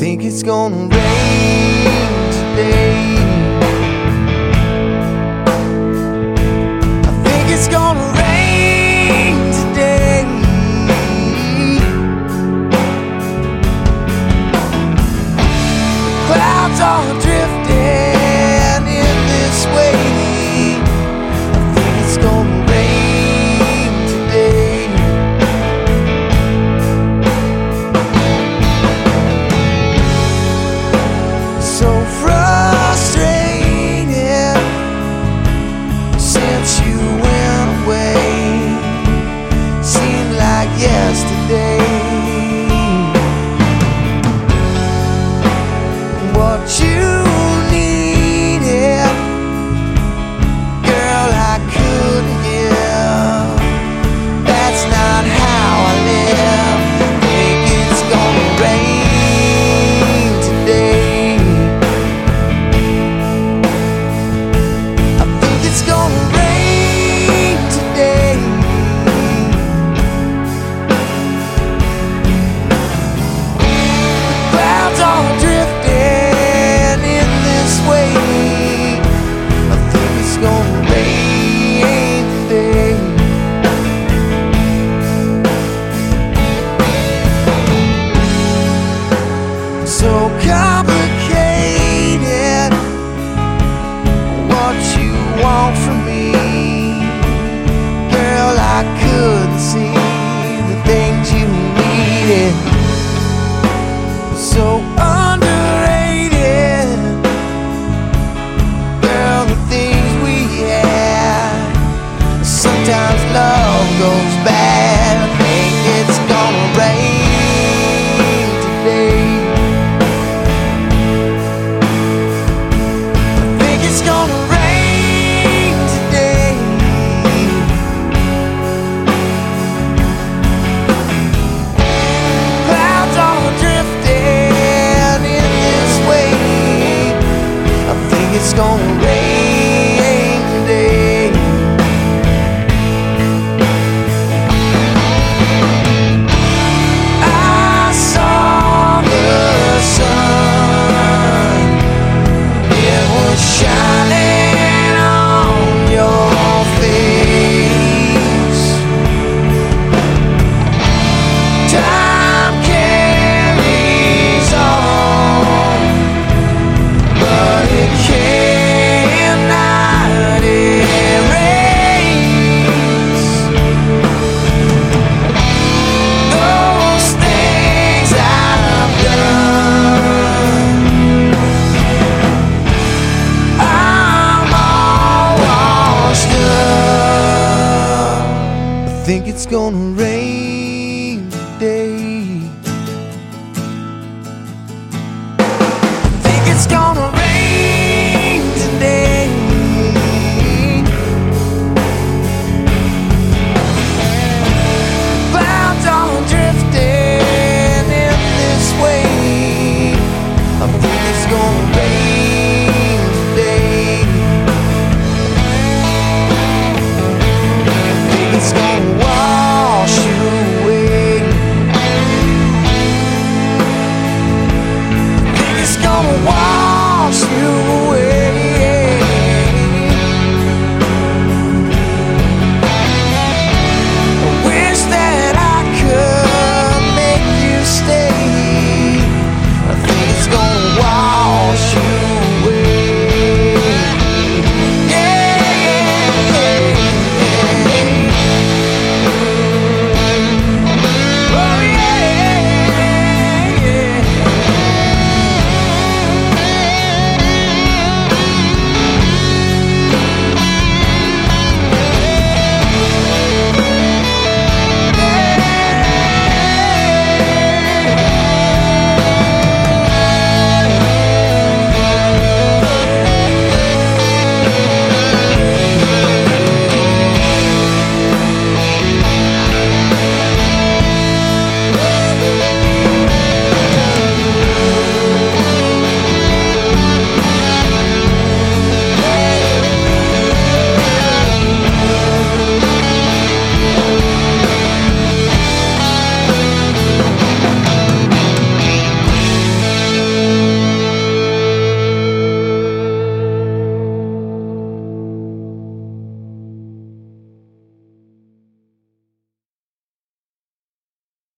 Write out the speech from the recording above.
think it's gonna rain today. I think it's gonna rain today. The clouds are drifting in this way. I think it's gonna rain today. So frustrated since you went away. Seemed like yesterday. What you needed, girl, I couldn't give. That's not how I live. Think it's gonna rain today. I think it's gonna rain today. Clouds are drifting in this way. I think it's gonna rain today. So complicated, what you want from me, girl, I couldn't see the things you needed. So underrated, girl, the things we had. Sometimes love goes bad. I think it's gonna rain today. I think it's gonna rain today. Clouds are drifting in this way. I think it's gonna rain today. I saw the sun. It was shining on your face. Time carries on, but it cannot erase those things I've done. I'm all washed up. I think it's gonna rain today. I think it's gonna rain today. Clouds are drifting in this way. I think it's gonna rain today. I think it's gonna